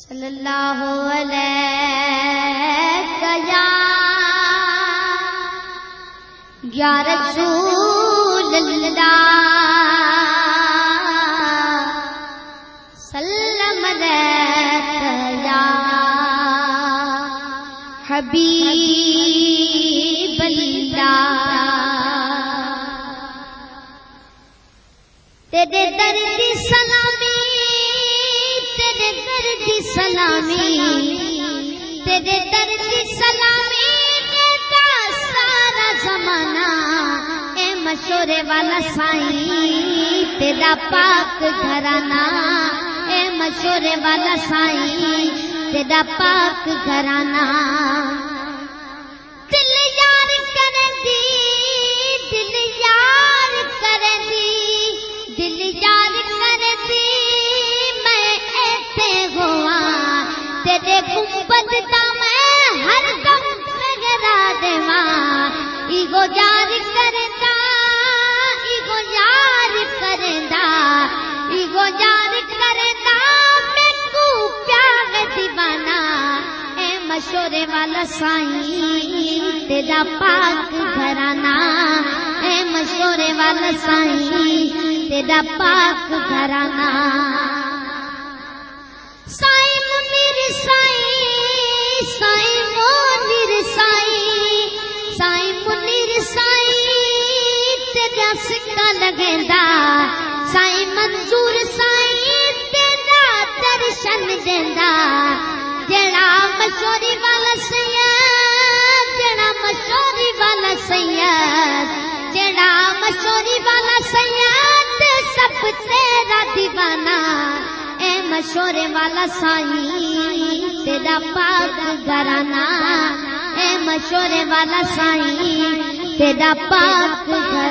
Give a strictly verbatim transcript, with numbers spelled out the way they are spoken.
صلی اللہ علیہ یا یا رسول اللہ سلم علیہ یا حبیب اللہ تیرے در کی سلامی تیرے در کی سلامی تیرے در کی سلامی دیتا سارا زمانہ اے مشورے والا سائیں تیرا پاک گھرانہ اے مشورے والا سائیں تیرا پاک گھرانہ دل یار کر دی دل یار کر دی دل یار کر دی میں ایسے ہوا تیرے گنبد دا میں ہر دم لگا دیواں ایگو یار کردا ایگو یار کردا ایگو یار کردا میں کو پیار دیوانہ اے مشورے والا سائیں تیرا پاک گھرانہ اے مشورے والا سائیں تیرا پاک گھرانہ سائیں منیر سائیں سائیں منیر سائیں سائیں منیر سائیں تیرا سکہ لگیندا سائیں منظور سائیں تیرا درشن دیندا جڑا مشوری والا سید جڑا مشوری والا سید جڑا مشوری والا سید سب تیرا دیوانہ اے مشورے والا سائیں تیرا پاک گھرانہ اے مشورے والا سائیں تیرا پاک گھرانہ